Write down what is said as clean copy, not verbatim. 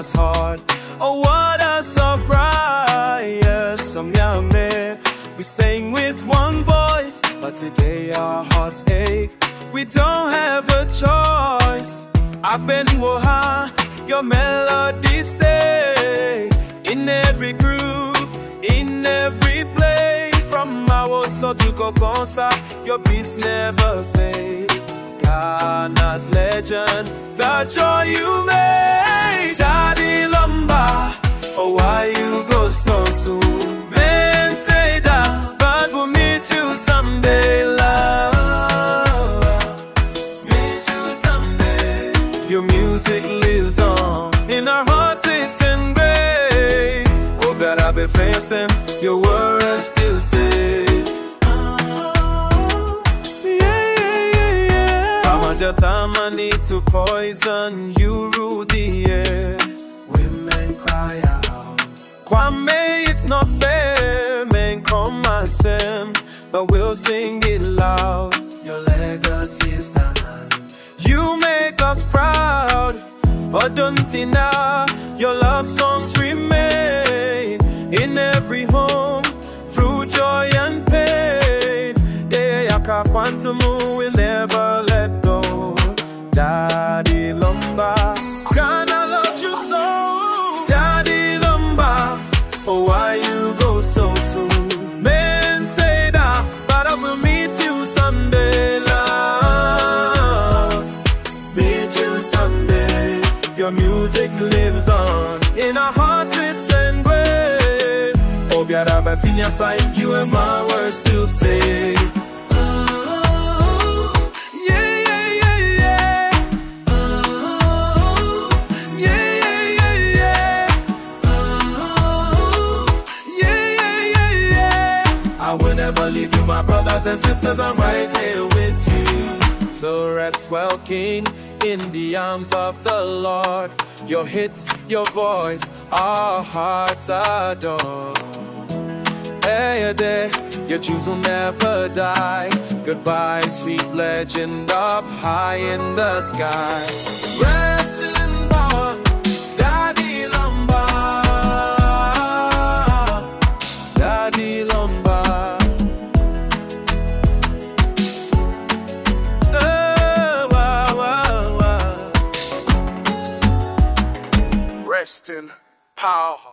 Ghana's heart. Oh, what a surprise! Yes, some young men, we sing with one voice, but today our hearts ache. We don't have a choice. I've been woha, your melody stay in every groove, in every play. From Mawoso to Kokonsa, your beats never fade. Ghana's legend, the joy you made. Daddy Lumba, oh why you go so soon? Men say that, but we'll meet you someday, love. Meet you someday. Your music lives on in our hearts, it's engraved. Oh, that I've been facing, your words still say. Your time I need to poison, you rule the air. Women cry out, Kwame, it's not fair. Men come and sing, but we'll sing it loud. Your legacy stands, you make us proud. Oduntina, your love songs remain in every home, through joy and pain. They are Kafantumu, will never let go. Daddy Lumba, Ghana loves you so. Daddy Lumba, oh why you go so soon? Men say that, but I will meet you someday, love. Meet you someday. Your music lives on in our hearts, it's engraved. Oh, Biara Bafinya side, you and my words still say. I will never leave you, my brothers and sisters, I'm right here with you. So rest well, King, in the arms of the Lord. Your hits, your voice, our hearts adore. Hey, day, your tunes will never die. Goodbye, sweet legend up high in the sky. Rest in power, Daddy Lumba. Daddy Lumba. Rest in power.